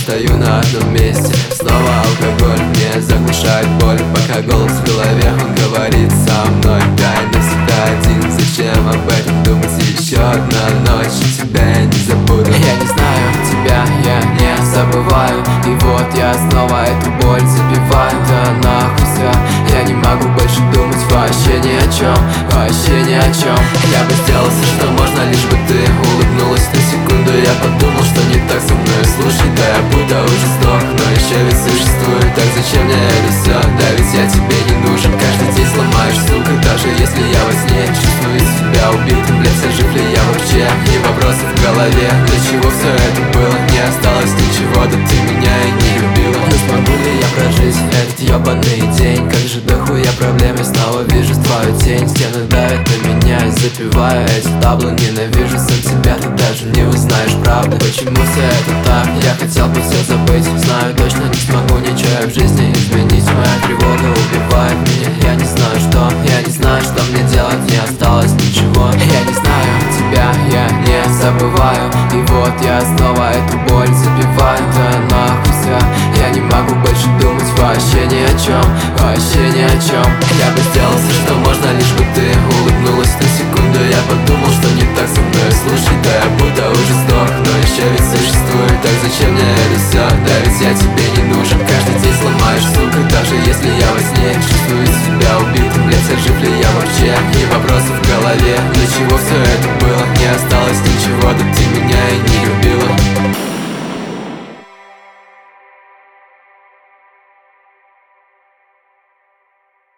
стою на одном месте. Снова алкоголь мне заглушает боль, пока голос в голове, он говорит со мной: дай навсегда один, зачем об этом думать? Еще одна ночь, и тебя я не забуду. Я не знаю тебя, я не забываю. И вот я снова эту боль забиваю. Да нахуй все, я не могу больше думать вообще ни о чем, вообще ни о чем. Я бы сделал все, что можно, лишь бы ты улыбнулась. На секунду я подумал, что не так со мной. Слушай, да я будто уже сдох, но еще ведь существую. Так зачем мне это все? Да ведь я тебе не нужен. Каждый день сломаешь, сука, даже если я во сне чувствую себя убитым. Блять, а жив ли я вообще? И вопросы в голове, для чего все это было? Не осталось ничего, да ты меня и не любила. Но смогу ли я прожить этот ебаный день? Как же дохуя проблем, я снова вижу твою тень. Стены давят на меня, и запиваю эти таблы. Ненавижу сам себя, ты даже не узнаешь правды. Почему все это так? Я хотел бы все забыть. Знаю, точно не смогу ничего в жизни изменить. Моя тревога убивает меня. Я не знаю, что, я не знаю, что мне делать. Не осталось ничего. Я не знаю тебя, я не забываю. И вот я снова эту боль забиваю. Да нахуй все, я не могу больше думать вообще ни о чем, вообще ни о чем. Я бы сделал все, что можно, лишь бы ты улыбнулась. На секунду я подумал, что не так со мной. Слушай, да я будто уже сдох, но еще ведь существую. Так зачем мне это все? Да ведь я тебе